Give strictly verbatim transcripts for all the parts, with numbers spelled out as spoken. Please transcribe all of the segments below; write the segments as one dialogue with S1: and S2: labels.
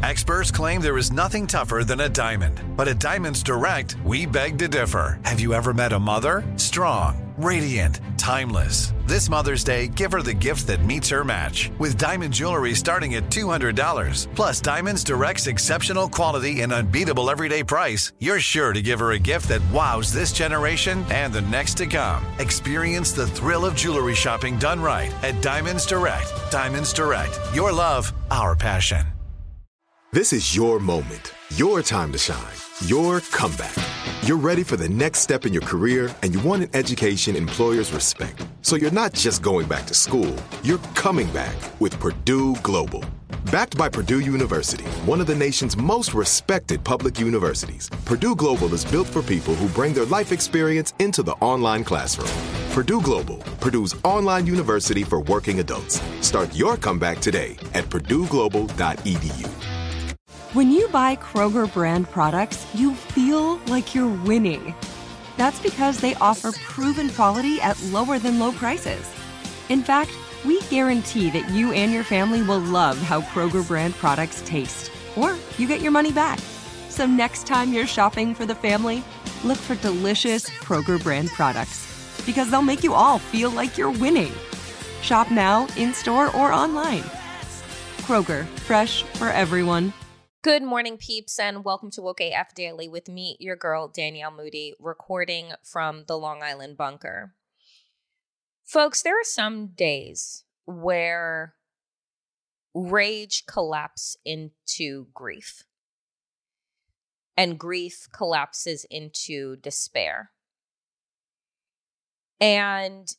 S1: Experts claim there is nothing tougher than a diamond. But at Diamonds Direct, we beg to differ. Have you ever met a mother? Strong, radiant, timeless. This Mother's Day, give her the gift that meets her match. With diamond jewelry starting at two hundred dollars. Plus Diamonds Direct's exceptional quality and unbeatable everyday price, you're sure to give her a gift that wows this generation and the next to come. Experience the thrill of jewelry shopping done right at Diamonds Direct. Diamonds Direct. Your love, our passion.
S2: This is your moment, your time to shine, your comeback. You're ready for the next step in your career, and you want an education employers respect. So you're not just going back to school, you're coming back with Purdue Global. Backed by Purdue University, one of the nation's most respected public universities, Purdue Global is built for people who bring their life experience into the online classroom. Purdue Global, Purdue's online university for working adults. Start your comeback today at purdue global dot e d u.
S3: When you buy Kroger brand products, you feel like you're winning. That's because they offer proven quality at lower than low prices. In fact, we guarantee that you and your family will love how Kroger brand products taste, or you get your money back. So next time you're shopping for the family, look for delicious Kroger brand products, because they'll make you all feel like you're winning. Shop now, in-store, or online. Kroger, fresh for everyone.
S4: Good morning, peeps, and welcome to Woke A F Daily with me, your girl, Danielle Moody, recording from the Long Island bunker. Folks, there are some days where rage collapses into grief, and grief collapses into despair. And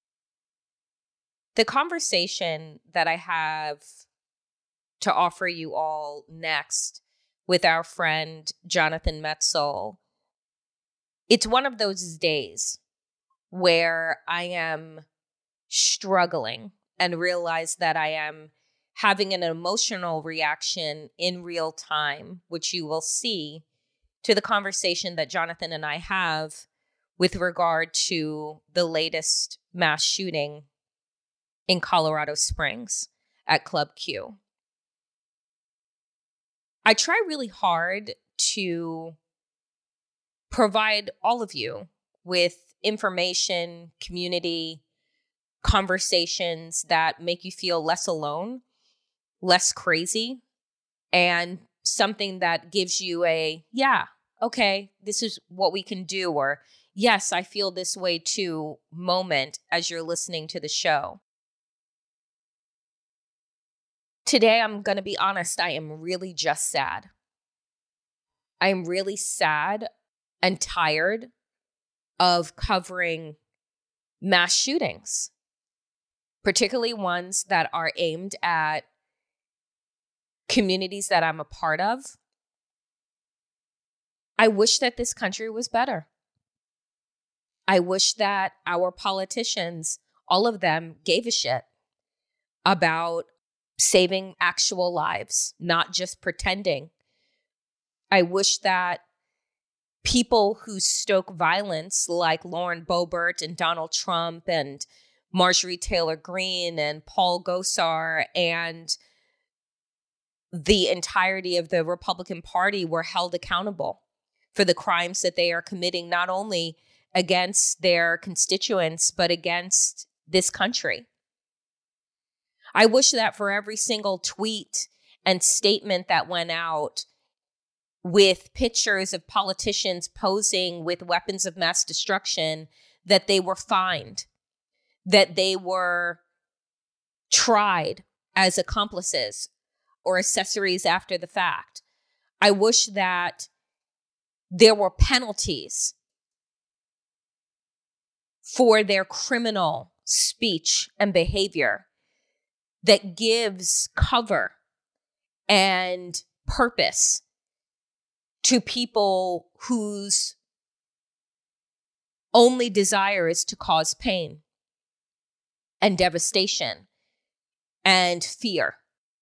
S4: the conversation that I have to offer you all next with our friend Jonathan Metzl, it's one of those days where I am struggling and realize that I am having an emotional reaction in real time, which you will see, to the conversation that Jonathan and I have with regard to the latest mass shooting in Colorado Springs at Club Q. I try really hard to provide all of you with information, community, conversations that make you feel less alone, less crazy, and something that gives you a, yeah, okay, this is what we can do, or yes, I feel this way too moment as you're listening to the show. Today, I'm going to be honest, I am really just sad. I am really sad and tired of covering mass shootings, particularly ones that are aimed at communities that I'm a part of. I wish that this country was better. I wish that our politicians, all of them, gave a shit about saving actual lives, not just pretending. I wish that people who stoke violence like Lauren Boebert and Donald Trump and Marjorie Taylor Greene and Paul Gosar and the entirety of the Republican Party were held accountable for the crimes that they are committing, not only against their constituents, but against this country. I wish that for every single tweet and statement that went out with pictures of politicians posing with weapons of mass destruction, that they were fined, that they were tried as accomplices or accessories after the fact. I wish that there were penalties for their criminal speech and behavior that gives cover and purpose to people whose only desire is to cause pain and devastation and fear.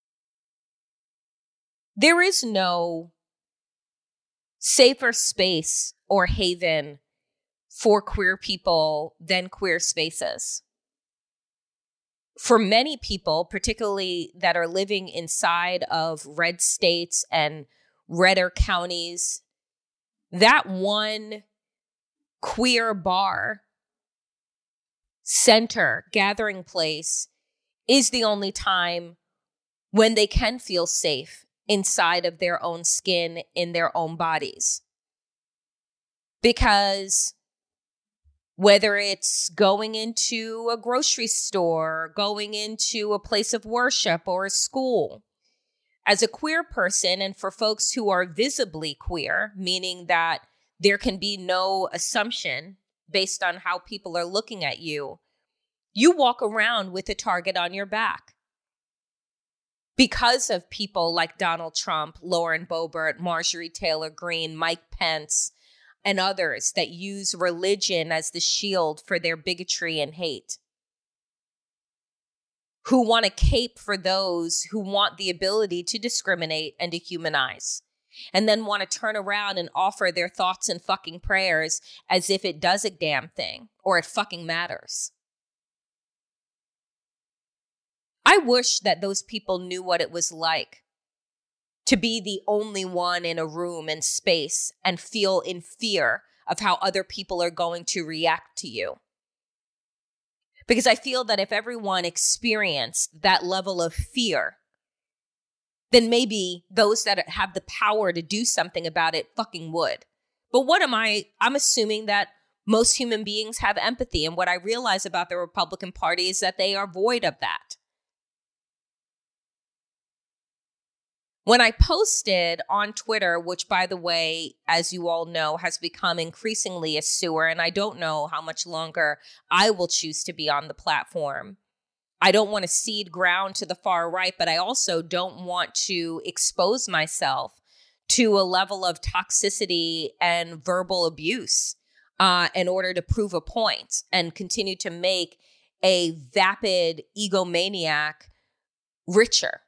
S4: There is no safer space or haven for queer people than queer spaces. for many people, particularly that are living inside of red states and redder counties, that one queer bar, center, gathering place is the only time when they can feel safe inside of their own skin, in their own bodies. Because whether it's going into a grocery store, going into a place of worship or a school, as a queer person, and for folks who are visibly queer, meaning that there can be no assumption based on how people are looking at you, you walk around with a target on your back. Because of people like Donald Trump, Lauren Boebert, Marjorie Taylor Greene, Mike Pence, and others that use religion as the shield for their bigotry and hate, who want to cape for those who want the ability to discriminate and dehumanize, and then want to turn around and offer their thoughts and fucking prayers as if it does a damn thing or it fucking matters. I wish that those people knew what it was like to be the only one in a room and space and feel in fear of how other people are going to react to you. Because I feel that if everyone experienced that level of fear, then maybe those that have the power to do something about it fucking would. But what am I? I'm assuming that most human beings have empathy. And what I realize about the Republican Party is that they are void of that. When I posted on Twitter, which, by the way, as you all know, has become increasingly a sewer, and I don't know how much longer I will choose to be on the platform. I don't want to cede ground to the far right, but I also don't want to expose myself to a level of toxicity and verbal abuse uh, in order to prove a point and continue to make a vapid egomaniac richer.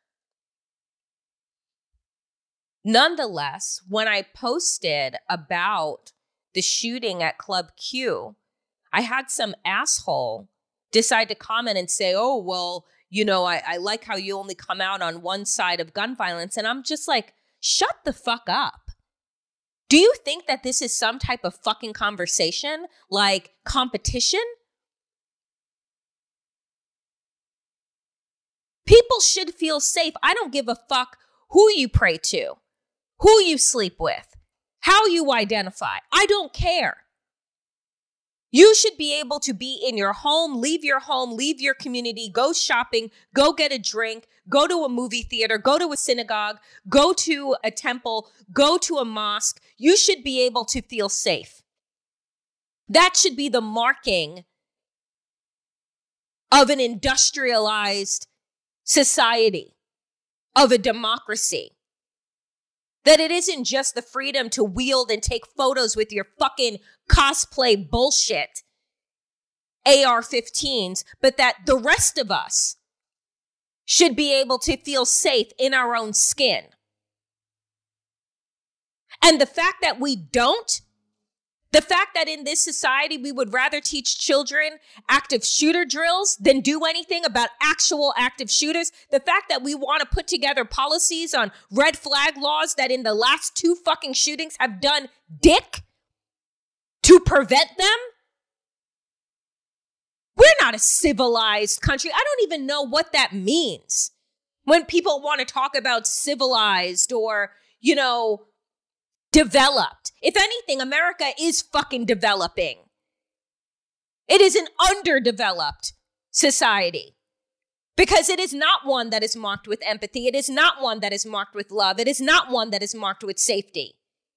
S4: Nonetheless, when I posted about the shooting at Club Q, I had some asshole decide to comment and say, oh, well, you know, I, I like how you only come out on one side of gun violence. And I'm just like, shut the fuck up. Do you think that this is some type of fucking conversation, like competition? People should feel safe. I don't give a fuck who you pray to, who you sleep with, how you identify. I don't care. You should be able to be in your home, leave your home, leave your community, go shopping, go get a drink, go to a movie theater, go to a synagogue, go to a temple, go to a mosque. You should be able to feel safe. That should be the marking of an industrialized society, of a democracy. That it isn't just the freedom to wield and take photos with your fucking cosplay bullshit, A R fifteens, but that the rest of us should be able to feel safe in our own skin. And the fact that we don't, the fact that in this society we would rather teach children active shooter drills than do anything about actual active shooters, the fact that we want to put together policies on red flag laws that in the last two fucking shootings have done dick to prevent them. We're not a civilized country. I don't even know what that means. When people want to talk about civilized or, you know, developed. If anything, America is fucking developing. It is an underdeveloped society because it is not one that is marked with empathy. It is not one that is marked with love. It is not one that is marked with safety.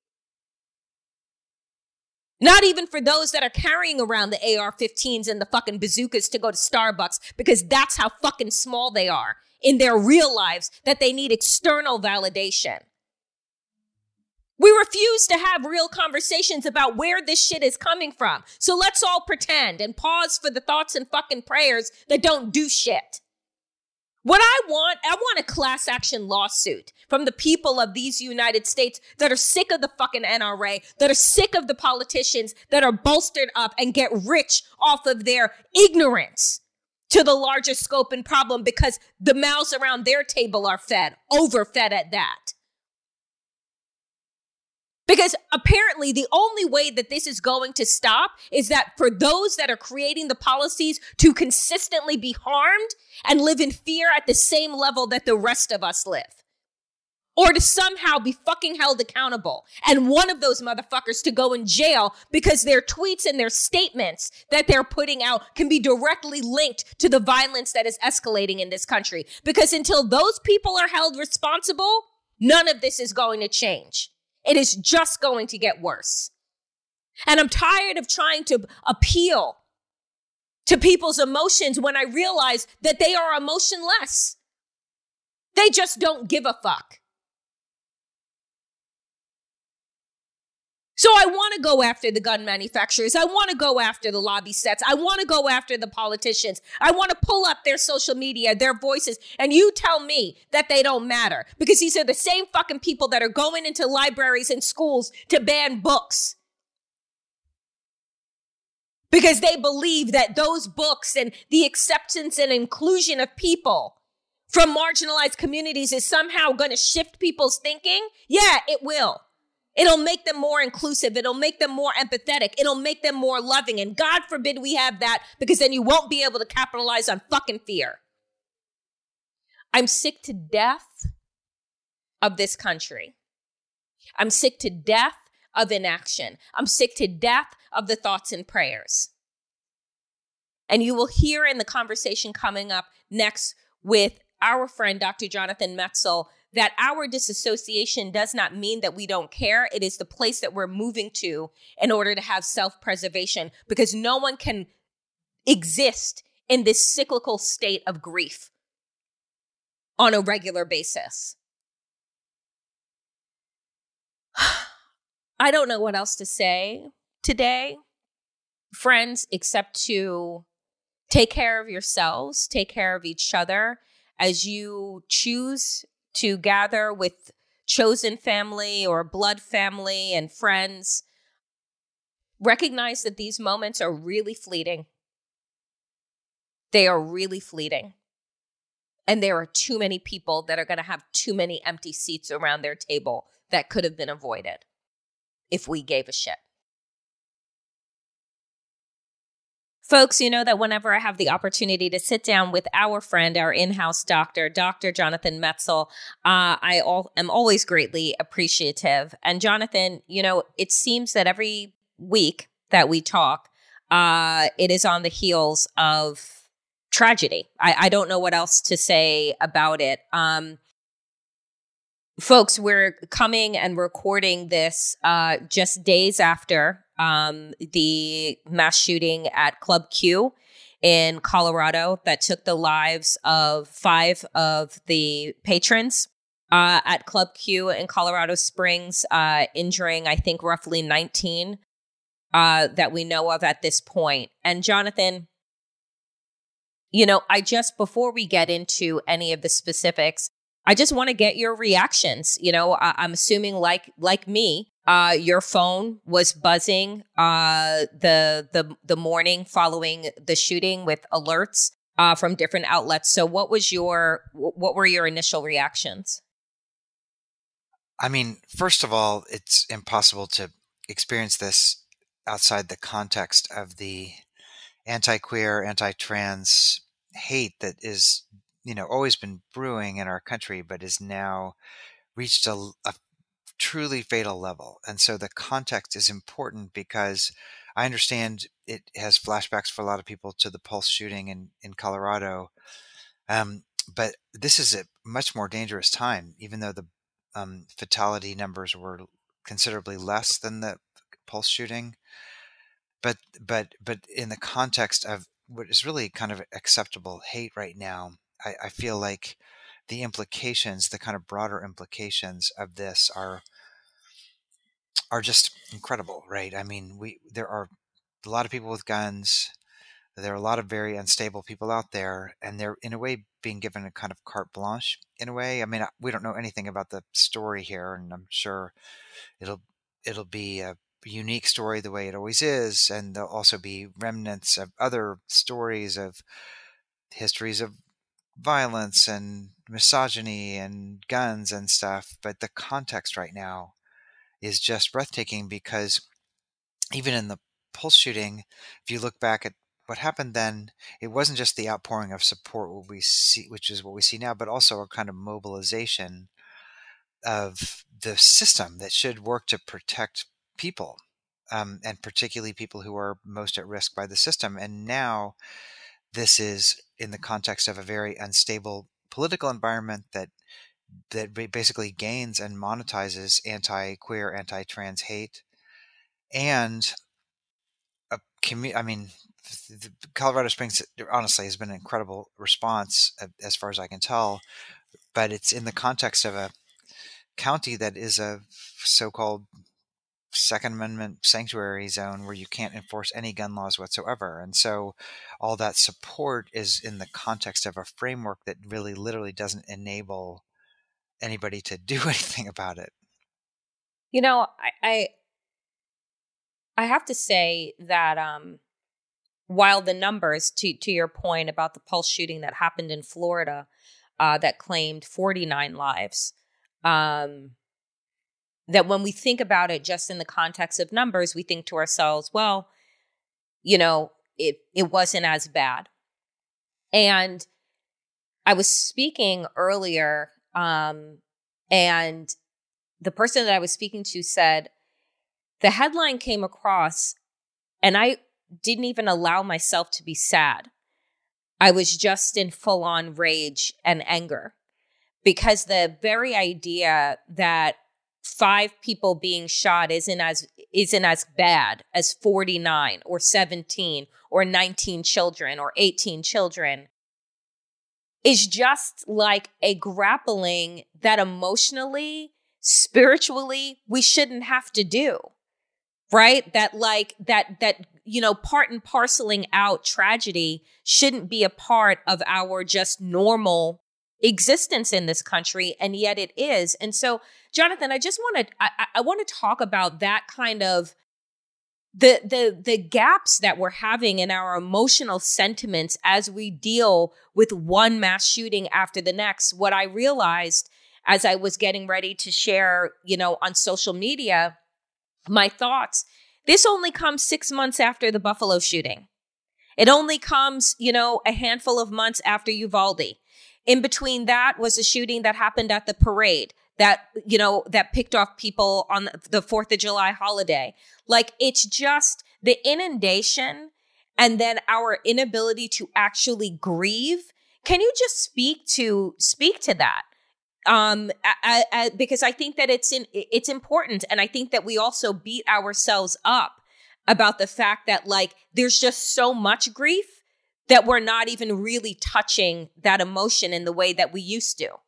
S4: Not even for those that are carrying around the A R fifteens and the fucking bazookas to go to Starbucks, because that's how fucking small they are in their real lives, that they need external validation. We refuse to have real conversations about where this shit is coming from. So let's all pretend and pause for the thoughts and fucking prayers that don't do shit. What I want, I want a class action lawsuit from the people of these United States that are sick of the fucking N R A, that are sick of the politicians that are bolstered up and get rich off of their ignorance to the larger scope and problem because the mouths around their table are fed, overfed at that. Because apparently the only way that this is going to stop is that for those that are creating the policies to consistently be harmed and live in fear at the same level that the rest of us live. Or to somehow be fucking held accountable. And one of those motherfuckers to go in jail because their tweets and their statements that they're putting out can be directly linked to the violence that is escalating in this country. Because until those people are held responsible, none of this is going to change. It is just going to get worse. And I'm tired of trying to appeal to people's emotions when I realize that they are emotionless. They just don't give a fuck. So I want to go after the gun manufacturers. I want to go after the lobby sets. I want to go after the politicians. I want to pull up their social media, their voices, and you tell me that they don't matter. Because these are the same fucking people that are going into libraries and schools to ban books. Because they believe that those books and the acceptance and inclusion of people from marginalized communities is somehow going to shift people's thinking. Yeah, it will. It'll make them more inclusive. It'll make them more empathetic. It'll make them more loving. And God forbid we have that, because then you won't be able to capitalize on fucking fear. I'm sick to death of this country. I'm sick to death of inaction. I'm sick to death of the thoughts and prayers. And you will hear in the conversation coming up next with our friend, Doctor Jonathan Metzl, that our disassociation does not mean that we don't care. It is the place that we're moving to in order to have self-preservation, because no one can exist in this cyclical state of grief on a regular basis. I don't know what else to say today, friends, except to take care of yourselves, take care of each other as you choose to gather with chosen family or blood family and friends. Recognize that these moments are really fleeting. They are really fleeting. And there are too many people that are going to have too many empty seats around their table that could have been avoided if we gave a shit. Folks, you know that whenever I have the opportunity to sit down with our friend, our in-house doctor, Doctor Jonathan Metzl, uh, I all, am always greatly appreciative. And Jonathan, you know, it seems that every week that we talk, uh, it is on the heels of tragedy. I, I don't know what else to say about it. Um, folks, we're coming and recording this uh, just days after Um, the mass shooting at Club Q in Colorado that took the lives of five of the patrons uh, at Club Q in Colorado Springs, uh, injuring, I think, roughly nineteen uh, that we know of at this point. And Jonathan, you know, I just, before we get into any of the specifics, I just want to get your reactions. You know, I- I'm assuming like like me, Uh, your phone was buzzing uh, the the the morning following the shooting with alerts uh, from different outlets. So, what was your what were your initial reactions?
S5: I mean, first of all, it's impossible to experience this outside the context of the anti-queer, anti-trans hate that is, you know, always been brewing in our country, but is now reached a, a truly fatal level. And so the context is important, because I understand it has flashbacks for a lot of people to the Pulse shooting in, in Colorado. Um, but this is a much more dangerous time, even though the um, fatality numbers were considerably less than the Pulse shooting. But, but, but in the context of what is really kind of acceptable hate right now, I, I feel like the implications, the kind of broader implications of this are are just incredible, right? I mean, we there are a lot of people with guns. There are a lot of very unstable people out there, and they're in a way being given a kind of carte blanche in a way. I mean, we don't know anything about the story here, and I'm sure it'll it'll be a unique story the way it always is, and there'll also be remnants of other stories of histories of violence and misogyny and guns and stuff. But the context right now is just breathtaking, because even in the Pulse shooting, if you look back at what happened then, it wasn't just the outpouring of support, what we see, which is what we see now, but also a kind of mobilization of the system that should work to protect people, um, and particularly people who are most at risk by the system. And now this is in the context of a very unstable political environment that that ba- basically gains and monetizes anti-queer, anti-trans hate, and a commu- I mean, th- th- Colorado Springs honestly has been an incredible response, uh, as far as I can tell. But it's in the context of a county that is a so-called Second Amendment sanctuary zone where you can't enforce any gun laws whatsoever. And so all that support is in the context of a framework that really literally doesn't enable anybody to do anything about it.
S4: You know, I I, I have to say that um, while the numbers, to to your point about the Pulse shooting that happened in Florida, uh, that claimed forty-nine lives, um, that when we think about it just in the context of numbers, we think to ourselves, well, you know, it it wasn't as bad. And I was speaking earlier, um, and the person that I was speaking to said the headline came across, and I didn't even allow myself to be sad. I was just in full on rage and anger, because the very idea that five people being shot isn't as isn't as bad as forty-nine or seventeen or nineteen children or eighteen children is just like a grappling that emotionally, spiritually, we shouldn't have to do. Right? That like that that you know, part and parceling out tragedy shouldn't be a part of our just normal existence in this country, and yet it is. And so, Jonathan, I just want to I, I want to talk about that kind of the the the gaps that we're having in our emotional sentiments as we deal with one mass shooting after the next. What I realized as I was getting ready to share, you know, on social media, my thoughts, this only comes six months after the Buffalo shooting. It only comes, you know, a handful of months after Uvalde. In between that was a shooting that happened at the parade that, you know, that picked off people on the fourth of July holiday. Like, it's just the inundation and then our inability to actually grieve. Can you just speak to, speak to that? Um, I, I, because I think that it's in, it's important. And I think that we also beat ourselves up about the fact that, like, there's just so much grief that we're not even really touching that emotion in the way that we used to.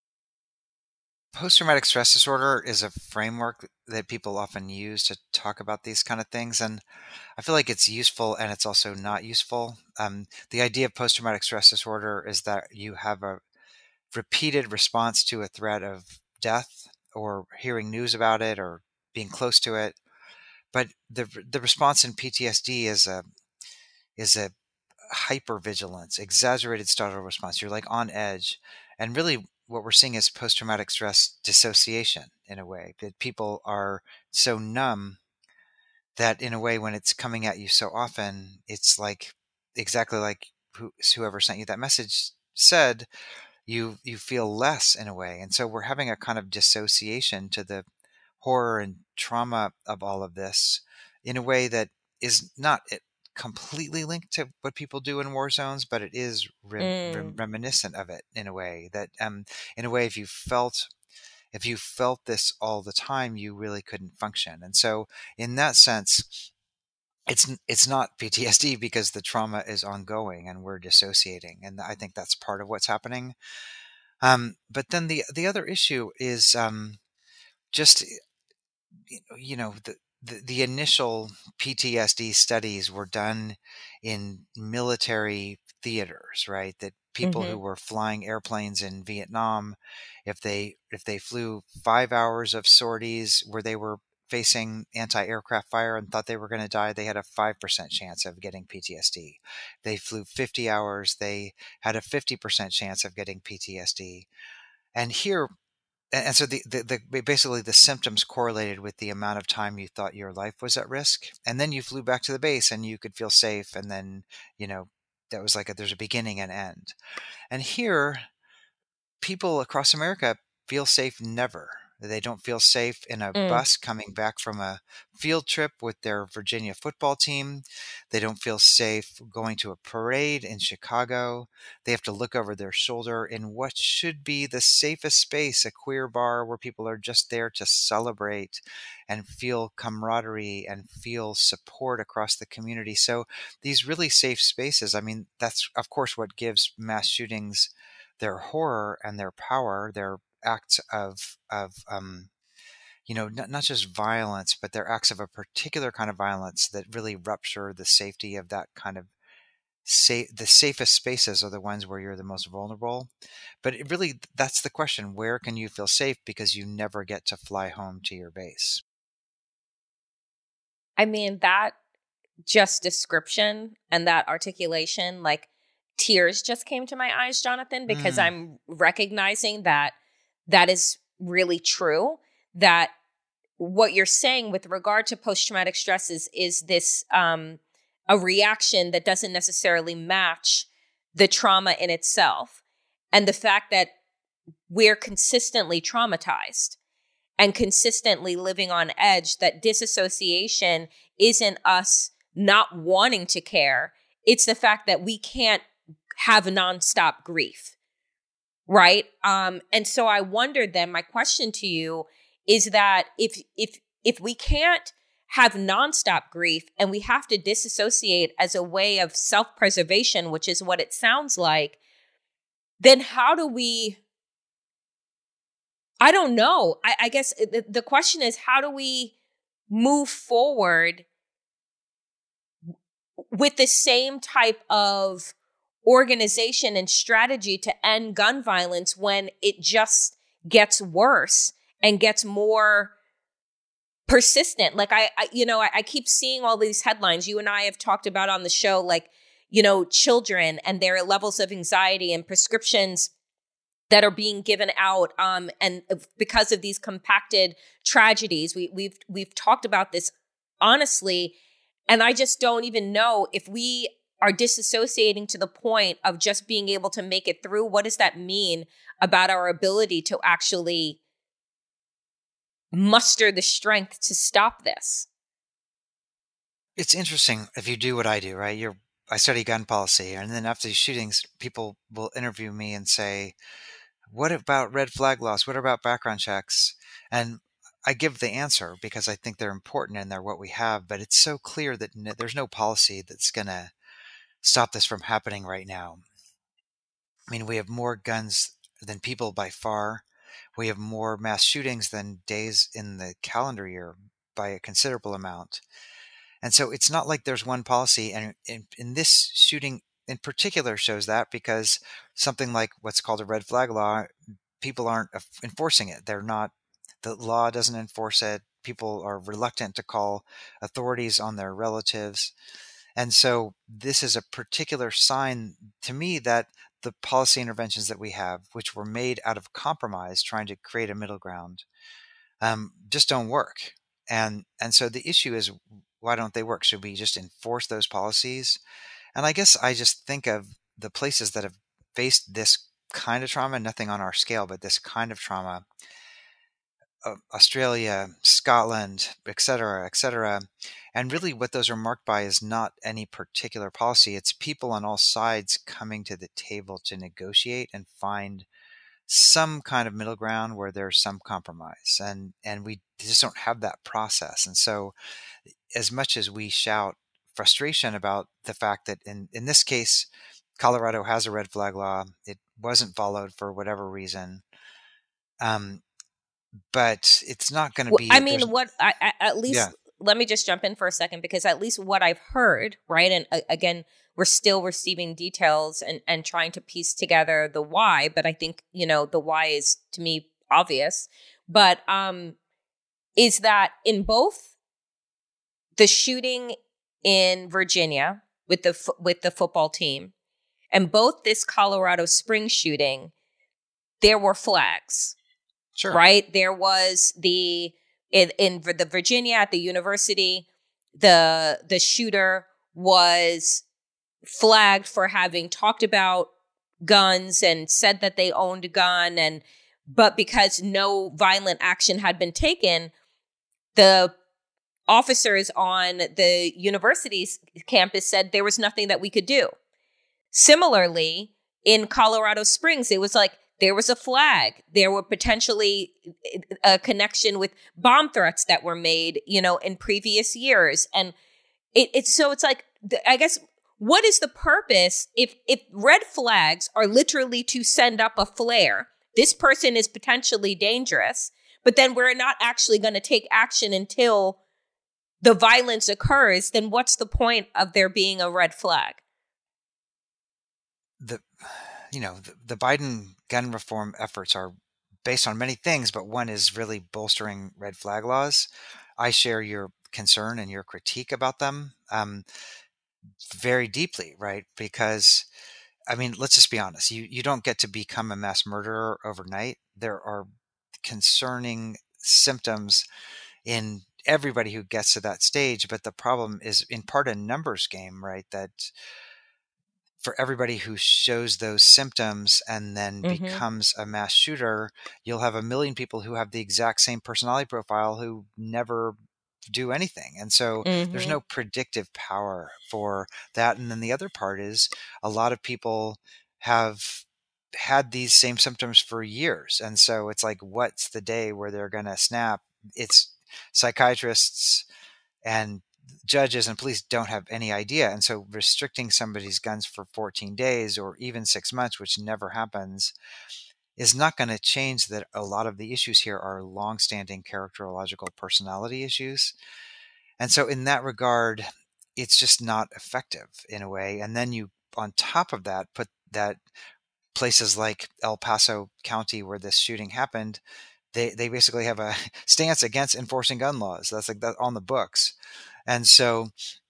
S5: Post-traumatic stress disorder is a framework that people often use to talk about these kind of things. And I feel like it's useful and it's also not useful. Um, the idea of post-traumatic stress disorder is that you have a repeated response to a threat of death, or hearing news about it, or being close to it. But the the response in P T S D is a is a hypervigilance, exaggerated startle response. You're like on edge, and really what we're seeing is post-traumatic stress dissociation, in a way that people are so numb that, in a way, when it's coming at you so often, it's like exactly like who, whoever sent you that message said, you you feel less, in a way. And so we're having a kind of dissociation to the horror and trauma of all of this, in a way that is not it completely linked to what people do in war zones, but it is rem-
S4: Mm.
S5: rem- reminiscent of it, in a way that, um, in a way, if you felt if you felt this all the time, you really couldn't function. And so, in that sense, it's it's not P T S D, because the trauma is ongoing and we're dissociating, and I think that's part of what's happening. Um, but then the the other issue is, um, just you know the, the the initial P T S D studies were done in military theaters, right? That people
S4: Mm-hmm.
S5: who were flying airplanes in Vietnam, if they if they flew five hours of sorties where they were facing anti-aircraft fire and thought they were going to die, they had a five percent chance of getting P T S D. They flew fifty hours, they had a fifty percent chance of getting P T S D. And here, and and so the, the, the basically the symptoms correlated with the amount of time you thought your life was at risk. And then you flew back to the base and you could feel safe. And then, you know, that was like a, there's a beginning and end. And here, people across America feel safe never. They don't feel safe in a
S4: Mm.
S5: bus coming back from a field trip with their Virginia football team. They don't feel safe going to a parade in Chicago. They have to look over their shoulder in what should be the safest space, a queer bar where people are just there to celebrate and feel camaraderie and feel support across the community. So these really safe spaces, I mean, that's of course what gives mass shootings their horror and their power, their acts of of um, you know not, not just violence, but they're acts of a particular kind of violence that really rupture the safety of that kind of safe. The safest spaces are the ones where you're the most vulnerable. But it really, that's the question: where can you feel safe because you never get to fly home to your base?
S4: I mean, that just description and that articulation, like tears just came to my eyes, Jonathan, because
S5: Mm.
S4: I'm recognizing that that is really true, that what you're saying with regard to post-traumatic stress is, is this um, a reaction that doesn't necessarily match the trauma in itself. And the fact that we're consistently traumatized and consistently living on edge, that disassociation isn't us not wanting to care. It's the fact that we can't have nonstop grief. Right. Um, and so I wondered then, my question to you is that if, if, if we can't have nonstop grief and we have to disassociate as a way of self-preservation, which is what it sounds like, then how do we, I don't know. I, I guess the, the question is, how do we move forward with the same type of organization and strategy to end gun violence when it just gets worse and gets more persistent? Like I, I you know, I, I keep seeing all these headlines. You and I have talked about on the show, like, you know, children and their levels of anxiety and prescriptions that are being given out. Um, and because of these compacted tragedies, we, we've, we've talked about this honestly. And I just don't even know if we are disassociating to the point of just being able to make it through. What does that mean about our ability to actually muster the strength to stop this?
S5: It's interesting if you do what I do, right? You're, I study gun policy, and then after these shootings, people will interview me and say, what about red flag laws? What about background checks? And I give the answer because I think they're important and they're what we have, but it's so clear that no, there's no policy that's going to stop this from happening right now. I mean, we have more guns than people by far. We have more mass shootings than days in the calendar year by a considerable amount. And so it's not like there's one policy. And in, in this shooting in particular shows that, because something like what's called a red flag law, people aren't enforcing it. They're not, the law doesn't enforce it. People are reluctant to call authorities on their relatives. And so this is a particular sign to me that the policy interventions that we have, which were made out of compromise, trying to create a middle ground, um, just don't work. And and so the issue is, why don't they work? Should we just enforce those policies? And I guess I just think of the places that have faced this kind of trauma, nothing on our scale, but this kind of trauma, uh, Australia, Scotland, et cetera, et cetera. And really what those are marked by is not any particular policy. It's people on all sides coming to the table to negotiate and find some kind of middle ground where there's some compromise. And, and we just don't have that process. And so as much as we shout frustration about the fact that in, in this case, Colorado has a red flag law, it wasn't followed for whatever reason. Um, but it's not going to
S4: Well,
S5: be.
S4: I mean, what I, I, at least
S5: Yeah.
S4: let me just jump in for a second, because at least what I've heard, right? And uh, again, we're still receiving details and, and trying to piece together the why. But I think, you know, the why is to me obvious. But um, is that in both the shooting in Virginia with the fo- with the football team and both this Colorado Springs shooting, there were flags,
S5: Sure.
S4: right? There was the in, in the Virginia at the university, the the shooter was flagged for having talked about guns and said that they owned a gun, and but because no violent action had been taken, the officers on the university's campus said there was nothing that we could do. Similarly, in Colorado Springs, it was like there was a flag. There were potentially a connection with bomb threats that were made, you know, in previous years. And it, it's so it's like, I guess, what is the purpose if if red flags are literally to send up a flare? This person is potentially dangerous, but then we're not actually going to take action until the violence occurs. Then what's the point of there being a red flag?
S5: The, you know, the, the Biden gun reform efforts are based on many things, but one is really bolstering red flag laws. I share your concern and your critique about them um, very deeply, right? Because, I mean, let's just be honest. You you don't get to become a mass murderer overnight. There are concerning symptoms in everybody who gets to that stage, but the problem is in part a numbers game, right? That for everybody who shows those symptoms and then
S4: Mhm.
S5: becomes a mass shooter, you'll have a million people who have the exact same personality profile who never do anything. And so there's
S4: Mhm.
S5: no predictive power for that. And then the other part is a lot of people have had these same symptoms for years. And so it's like, what's the day where they're going to snap? It's psychiatrists and judges and police don't have any idea. And so restricting somebody's guns for fourteen days or even six months, which never happens, is not going to change that a lot of the issues here are longstanding characterological personality issues. And so in that regard, it's just not effective in a way. And then you, on top of that, put that places like El Paso County where this shooting happened, they, they basically have a stance against enforcing gun laws. That's like that on the books. And so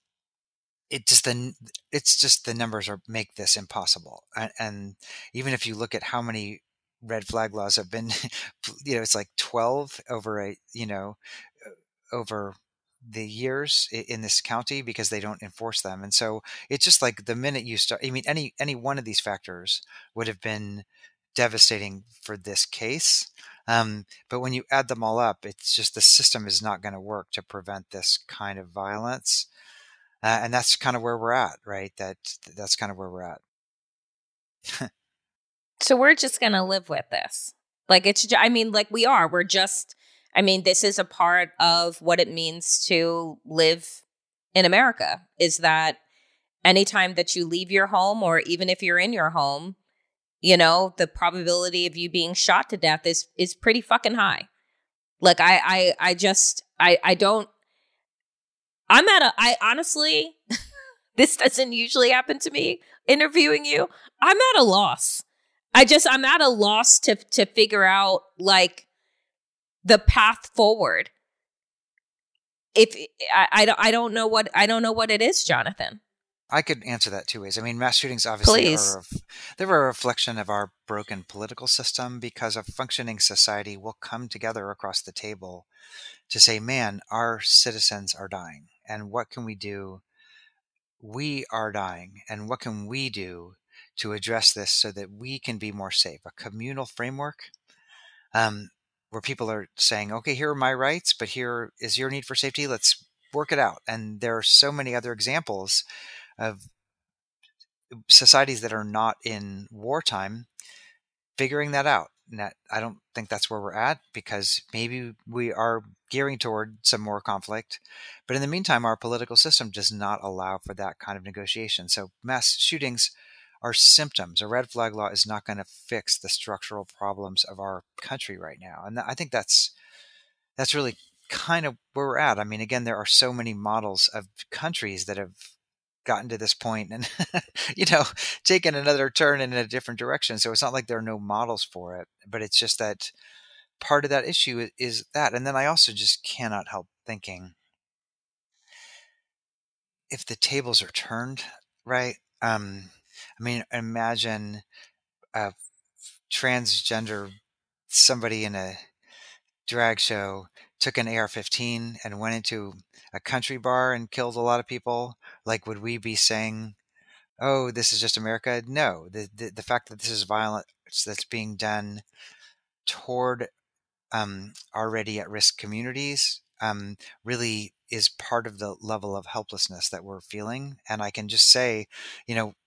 S5: it just the it's just the numbers are make this impossible. And, and even if you look at how many red flag laws have been, you know, it's like twelve over a, you know, over the years in this county because they don't enforce them. And so it's just like the minute you start, I mean, any, any one of these factors would have been devastating for this case. Um, but when you add them all up, it's just the system is not going to work to prevent this kind of violence. Uh, and that's kind of where we're at, right? That that's kind of where we're at.
S4: So we're just going to live with this. Like, it's, ju- I mean, like we are, we're just, I mean, this is a part of what it means to live in America, is that anytime that you leave your home, or even if you're in your home, you know, the probability of you being shot to death is, is pretty fucking high. Like, I, I, I just, I, I don't, I'm at a, I honestly, this doesn't usually happen to me interviewing you. I'm at a loss. I just, I'm at a loss to, to figure out like the path forward. If I, I don't, I don't know what, I don't know what it is, Jonathan.
S5: I could answer that two ways. I mean, mass shootings obviously
S4: Please.
S5: are, a, they're a reflection of our broken political system, because a functioning society will come together across the table to say, man, our citizens are dying. And what can we do? We are dying. And what can we do to address this so that we can be more safe? A communal framework um, where people are saying, okay, here are my rights, but here is your need for safety. Let's work it out. And there are so many other examples of societies that are not in wartime figuring that out. And that, I don't think that's where we're at, because maybe we are gearing toward some more conflict. But in the meantime, our political system does not allow for that kind of negotiation. So mass shootings are symptoms. A red flag law is not going to fix the structural problems of our country right now. And I think that's that's really kind of where we're at. I mean, again, there are so many models of countries that have gotten to this point and, you know, taken another turn in a different direction. So it's not like there are no models for it, but it's just that part of that issue is, is that. And then I also just cannot help thinking, if the tables are turned, right? Um, I mean, imagine a transgender somebody in a drag show took an A R fifteen and went into a country bar and killed a lot of people. Like, would we be saying, oh, this is just America? No, the the, the fact that this is violence that's being done toward um, already at-risk communities um, really is part of the level of helplessness that we're feeling. And I can just say, you know,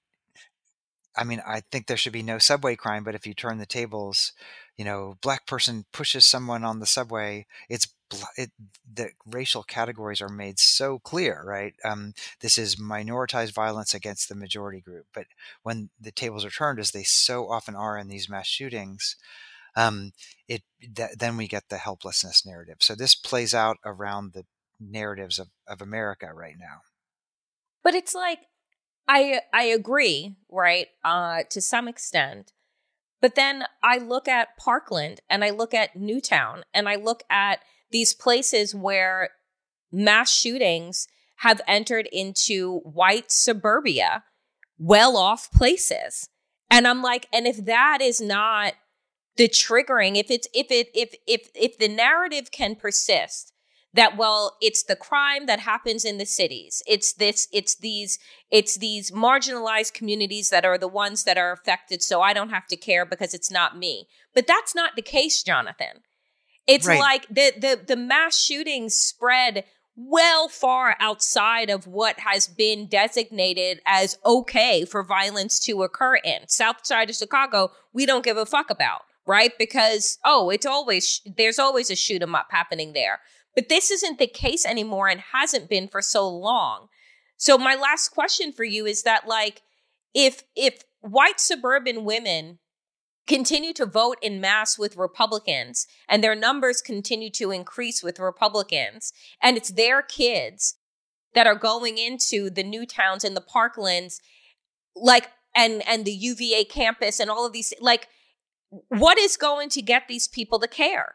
S5: I mean, I think there should be no subway crime, but if you turn the tables, you know, black person pushes someone on the subway, it's it, the racial categories are made so clear, right? Um, this is minoritized violence against the majority group. But when the tables are turned, as they so often are in these mass shootings, um, it th- then we get the helplessness narrative. So this plays out around the narratives of, of America right now.
S4: But it's like, I I agree, right, uh, to some extent. But then I look at Parkland and I look at Newtown and I look at these places where mass shootings have entered into white suburbia, well-off places. And I'm like, and if that is not the triggering, if it's if it if if if the narrative can persist that, well, it's the crime that happens in the cities. It's this, it's these, it's these marginalized communities that are the ones that are affected. So I don't have to care because it's not me. But that's not the case, Jonathan. It's right. Like the, the, the mass shootings spread well far outside of what has been designated as okay for violence to occur in. South side of Chicago, we don't give a fuck about, right? Because, oh, it's always, there's always a shoot 'em up happening there. But this isn't the case anymore and hasn't been for so long. So my last question for you is that, like, if if white suburban women continue to vote in mass with Republicans and their numbers continue to increase with Republicans, and it's their kids that are going into the Newtowns and the Parklands, like, and and the U V A campus and all of these, like, what is going to get these people to care?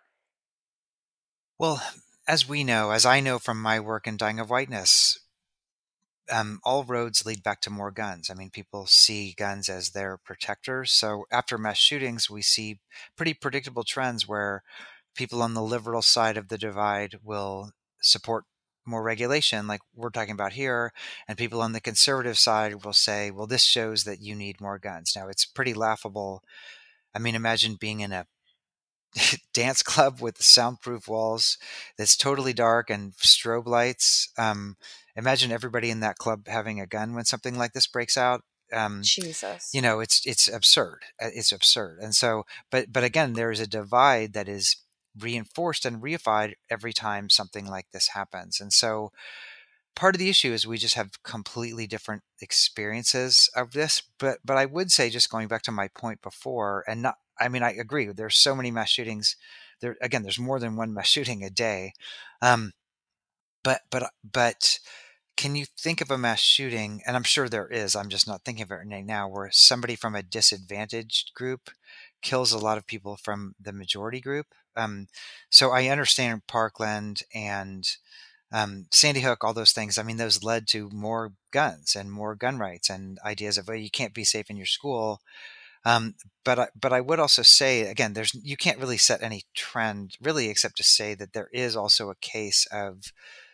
S5: Well, as we know, as I know from my work in Dying of Whiteness, um, all roads lead back to more guns. I mean, people see guns as their protectors. So after mass shootings, we see pretty predictable trends where people on the liberal side of the divide will support more regulation, like we're talking about here, and people on the conservative side will say, well, this shows that you need more guns. Now, it's pretty laughable. I mean, imagine being in a dance club with soundproof walls that's totally dark and strobe lights. Um, imagine everybody in that club having a gun when something like this breaks out. Um,
S4: Jesus,
S5: you know, it's it's absurd. It's absurd. And so, but but again, there is a divide that is reinforced and reified every time something like this happens. And so, part of the issue is we just have completely different experiences of this. But but I would say, just going back to my point before, and not. I mean, I agree. There's so many mass shootings. There again, there's more than one mass shooting a day. Um, but but but can you think of a mass shooting? And I'm sure there is. I'm just not thinking of it right now. Where somebody from a disadvantaged group kills a lot of people from the majority group. Um, so I understand Parkland and um, Sandy Hook, all those things. I mean, those led to more guns and more gun rights and ideas of, well, you can't be safe in your school. Um, but I, but I would also say, again, there's you can't really set any trend really, except to say that there is also a case of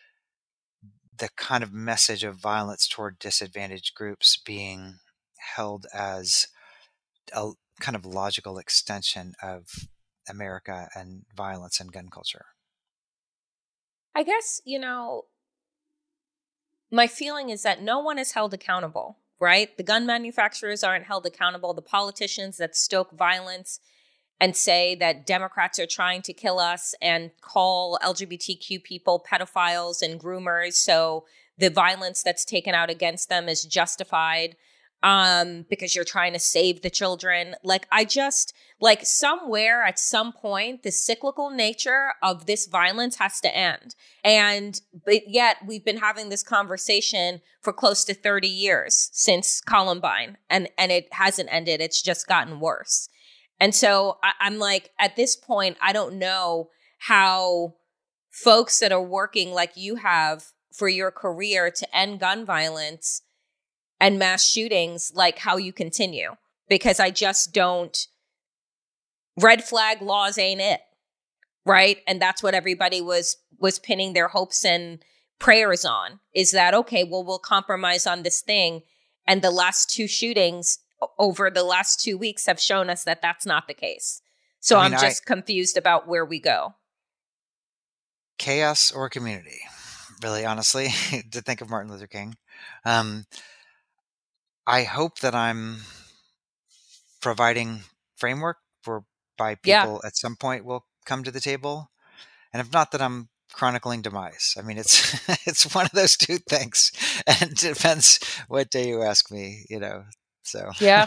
S5: the kind of message of violence toward disadvantaged groups being held as a kind of logical extension of America and violence and gun culture.
S4: I guess, you know, my feeling is that no one is held accountable. Right? The gun manufacturers aren't held accountable. The politicians that stoke violence and say that Democrats are trying to kill us and call L G B T Q people pedophiles and groomers. So the violence that's taken out against them is justified um, because you're trying to save the children. Like, I just, like, somewhere at some point, the cyclical nature of this violence has to end. And but yet we've been having this conversation for close to thirty years since Columbine, and, and it hasn't ended. It's just gotten worse. And so I, I'm like, at this point, I don't know how folks that are working like you have for your career to end gun violence and mass shootings, like how you continue, because I just don't, red flag laws ain't it. Right. And that's what everybody was, was pinning their hopes and prayers on, is that, okay, well, we'll compromise on this thing. And the last two shootings over the last two weeks have shown us that that's not the case. So I mean, I'm just I, confused about where we go.
S5: Chaos or community, really, honestly, to think of Martin Luther King. Um, I hope that I'm providing framework for by people yeah. at some point will come to the table. And if not, that I'm chronicling demise. I mean, it's it's one of those two things. And it depends what day you ask me, you know. So
S4: yeah.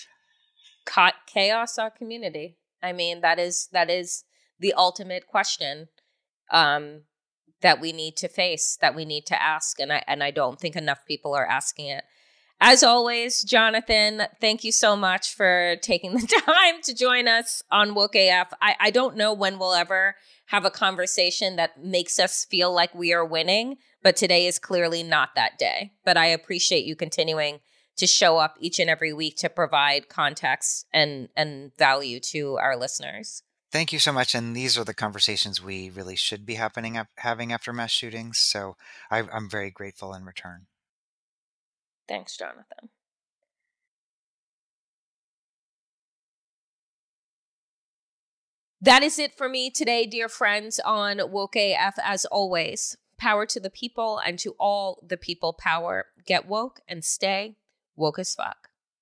S4: Chaos or community. I mean, that is that is the ultimate question um, that we need to face, that we need to ask. And I and I don't think enough people are asking it. As always, Jonathan, thank you so much for taking the time to join us on Woke A F. I, I don't know when we'll ever have a conversation that makes us feel like we are winning, but today is clearly not that day. But I appreciate you continuing to show up each and every week to provide context and, and value to our listeners.
S5: Thank you so much. And these are the conversations we really should be happening having after mass shootings. So I, I'm very grateful in return.
S4: Thanks, Jonathan. That is it for me today, dear friends, on Woke A F. As always, power to the people, and to all the people power. Get woke and stay woke as fuck.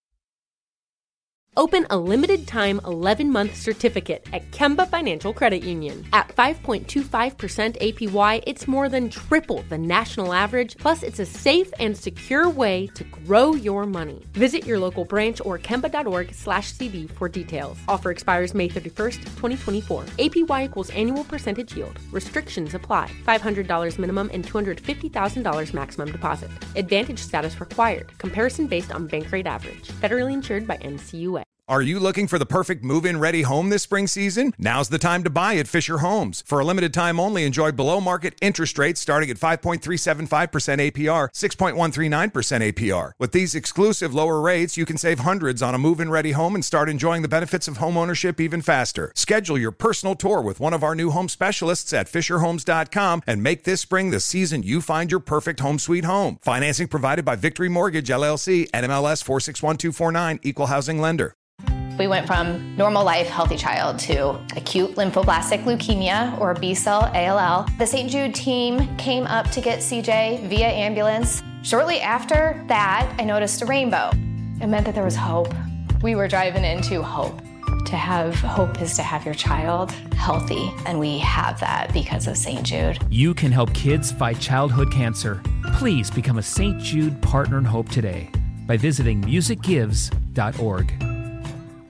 S6: Open a limited-time eleven-month certificate at Kemba Financial Credit Union. At five point two five percent A P Y, it's more than triple the national average, plus it's a safe and secure way to grow your money. Visit your local branch or kemba.org slash CD for details. Offer expires May thirty-first, twenty twenty-four. A P Y equals annual percentage yield. Restrictions apply. five hundred dollars minimum and two hundred fifty thousand dollars maximum deposit. Advantage status required. Comparison based on bank rate average. Federally insured by N C U A.
S7: Are you looking for the perfect move-in ready home this spring season? Now's the time to buy at Fisher Homes. For a limited time only, enjoy below-market interest rates starting at five point three seven five percent A P R, six point one three nine percent A P R. With these exclusive lower rates, you can save hundreds on a move-in ready home and start enjoying the benefits of home ownership even faster. Schedule your personal tour with one of our new home specialists at fisher homes dot com and make this spring the season you find your perfect home sweet home. Financing provided by Victory Mortgage, L L C, N M L S four six one two four nine, Equal Housing Lender.
S8: We went from normal life, healthy child to acute lymphoblastic leukemia, or B-cell A L L. The Saint Jude team came up to get C J via ambulance. Shortly after that, I noticed a rainbow. It meant that there was hope. We were driving into hope. To have hope is to have your child healthy, and we have that because of Saint Jude.
S9: You can help kids fight childhood cancer. Please become a Saint Jude Partner in Hope today by visiting music gives dot org.